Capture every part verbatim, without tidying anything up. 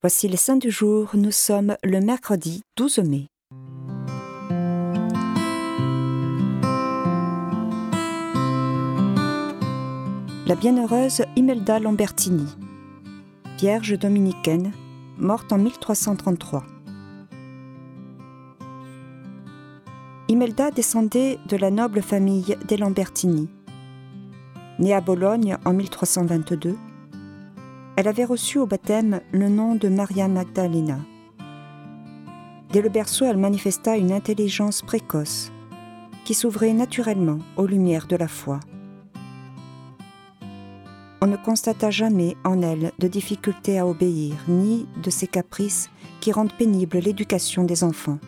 Voici les saints du jour, nous sommes le mercredi douze mai. La bienheureuse Imelda Lambertini, vierge dominicaine, morte en mille trois cent trente-trois. Imelda descendait de la noble famille des Lambertini. Née à Bologne en mille trois cent vingt-deux, elle avait reçu au baptême le nom de Maria Magdalena. Dès le berceau, elle manifesta une intelligence précoce qui s'ouvrait naturellement aux lumières de la foi. On ne constata jamais en elle de difficulté à obéir, ni de ces caprices qui rendent pénible l'éducation des enfants.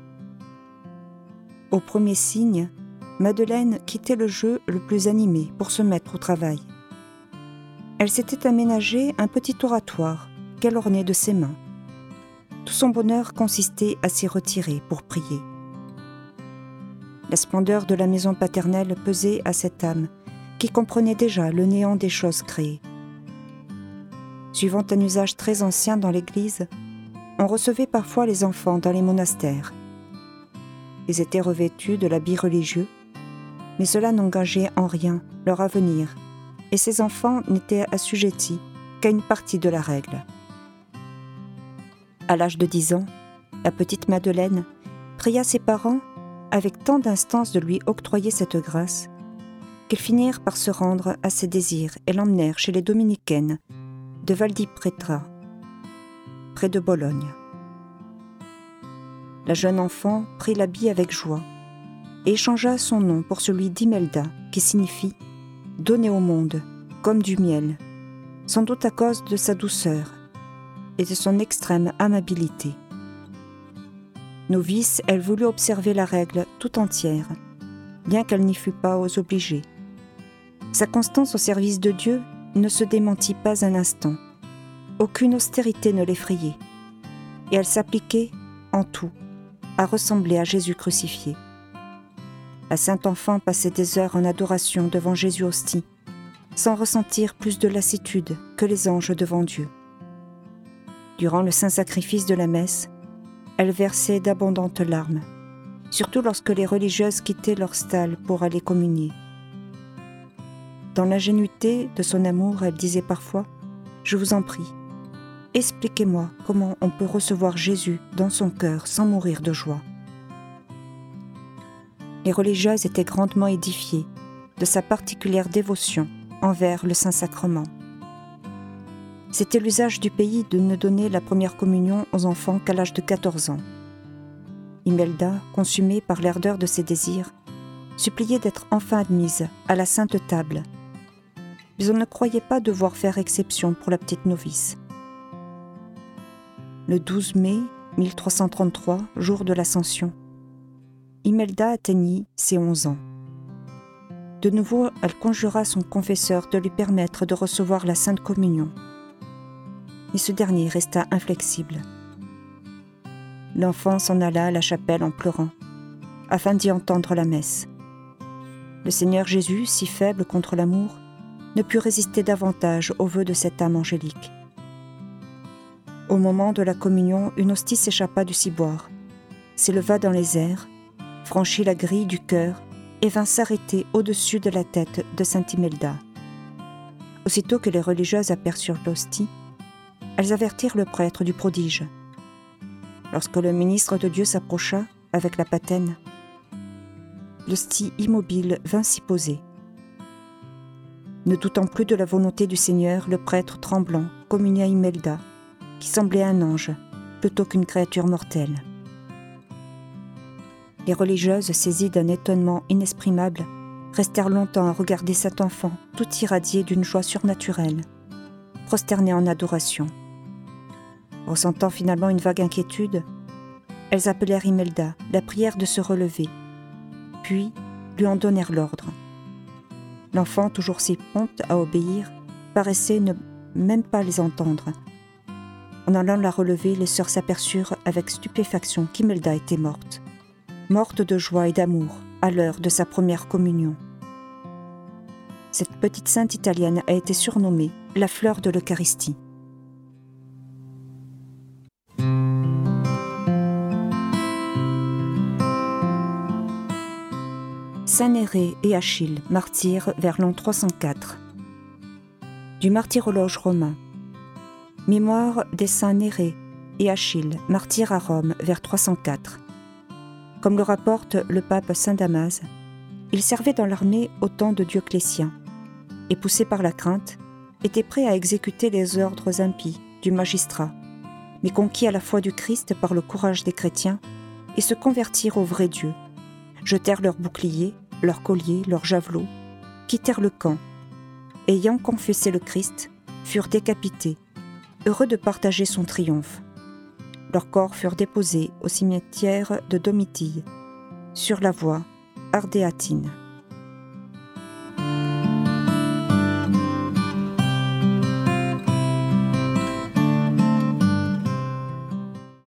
Au premier signe, Madeleine quittait le jeu le plus animé pour se mettre au travail. Elle s'était aménagé un petit oratoire qu'elle ornait de ses mains. Tout son bonheur consistait à s'y retirer pour prier. La splendeur de la maison paternelle pesait à cette âme qui comprenait déjà le néant des choses créées. Suivant un usage très ancien dans l'Église, on recevait parfois les enfants dans les monastères. Ils étaient revêtus de l'habit religieux, mais cela n'engageait en rien leur avenir, et ces enfants n'étaient assujettis qu'à une partie de la règle. À l'âge de dix ans, la petite Madeleine pria ses parents avec tant d'instance de lui octroyer cette grâce qu'ils finirent par se rendre à ses désirs et l'emmenèrent chez les dominicaines de Valdipretra, près de Bologne. La jeune enfant prit l'habit avec joie et échangea son nom pour celui d'Imelda, qui signifie « donner au monde », comme du miel, sans doute à cause de sa douceur et de son extrême amabilité. Novice, elle voulut observer la règle tout entière, bien qu'elle n'y fût pas aux obligés. Sa constance au service de Dieu ne se démentit pas un instant. Aucune austérité ne l'effrayait, et elle s'appliquait, en tout, à ressembler à Jésus crucifié. La sainte enfant passait des heures en adoration devant Jésus hostie, sans ressentir plus de lassitude que les anges devant Dieu. Durant le saint sacrifice de la messe, elle versait d'abondantes larmes, surtout lorsque les religieuses quittaient leur stalle pour aller communier. Dans l'ingénuité de son amour, elle disait parfois « Je vous en prie, expliquez-moi comment on peut recevoir Jésus dans son cœur sans mourir de joie. » Les religieuses étaient grandement édifiées de sa particulière dévotion envers le Saint-Sacrement. C'était l'usage du pays de ne donner la première communion aux enfants qu'à l'âge de quatorze ans. Imelda, consumée par l'ardeur de ses désirs, suppliait d'être enfin admise à la Sainte Table, mais on ne croyait pas devoir faire exception pour la petite novice. Le douze mai mille trois cent trente-trois, jour de l'Ascension, Imelda atteignit ses onze ans. De nouveau, elle conjura son confesseur de lui permettre de recevoir la Sainte Communion. Mais ce dernier resta inflexible. L'enfant s'en alla à la chapelle en pleurant, afin d'y entendre la messe. Le Seigneur Jésus, si faible contre l'amour, ne put résister davantage aux vœux de cette âme angélique. Au moment de la communion, une hostie s'échappa du ciboire, s'éleva dans les airs, franchit la grille du chœur et vint s'arrêter au-dessus de la tête de sainte Imelda. Aussitôt que les religieuses aperçurent l'hostie, elles avertirent le prêtre du prodige. Lorsque le ministre de Dieu s'approcha avec la patène, l'hostie immobile vint s'y poser. Ne doutant plus de la volonté du Seigneur, le prêtre tremblant communia Imelda, qui semblait un ange plutôt qu'une créature mortelle. Les religieuses, saisies d'un étonnement inexprimable, restèrent longtemps à regarder cet enfant tout irradié d'une joie surnaturelle, prosterné en adoration. Ressentant finalement une vague inquiétude, elles appelèrent Imelda, la prièrent de se relever, puis lui en donnèrent l'ordre. L'enfant, toujours si prompte à obéir, paraissait ne même pas les entendre. En allant la relever, les sœurs s'aperçurent avec stupéfaction qu'Imelda était morte, morte de joie et d'amour à l'heure de sa première communion. Cette petite sainte italienne a été surnommée la fleur de l'Eucharistie. saints Nérée et Achille, martyrs vers l'an trois cent quatre. Du martyrologe romain. Mémoire des saints Nérée et Achille, martyrs à Rome vers trois cent quatre. Comme le rapporte le pape saint Damas, il servait dans l'armée au temps de Dioclétien et, poussé par la crainte, était prêt à exécuter les ordres impies du magistrat, mais conquis à la foi du Christ par le courage des chrétiens, et se convertirent au vrai Dieu, jetèrent leurs boucliers, leurs colliers, leurs javelots, quittèrent le camp, ayant confessé le Christ, furent décapités, heureux de partager son triomphe. Leurs corps furent déposés au cimetière de Domitille, sur la voie ardéatine.